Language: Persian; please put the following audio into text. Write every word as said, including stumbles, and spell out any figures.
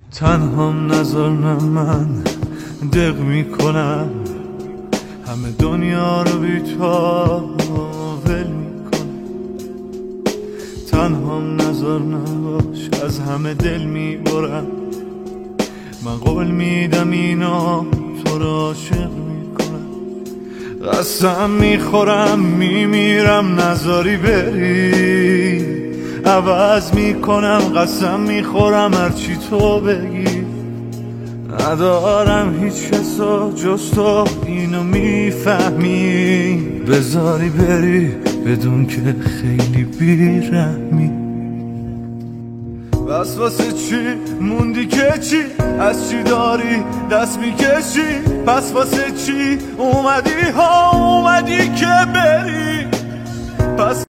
تنهام نذار نه من دق میکنم، همه دنیا رو بی تو ول میکنم. تنهام نذار نباش، از همه دل میبرم. من قول میدم اینا تو رو عاشق میکنم. قسم میخورم میمیرم نذاری بری، عوض میکنم قسم میخورم هرچی تو بگی. ندارم هیچ کسا جز تو، اینو میفهمی. بذاری بری بدون که خیلی بیرحمی. بس واسه چی موندی که چی، از چی داری دست میکشی؟ پس واسه چی اومدی ها اومدی که بری؟ پس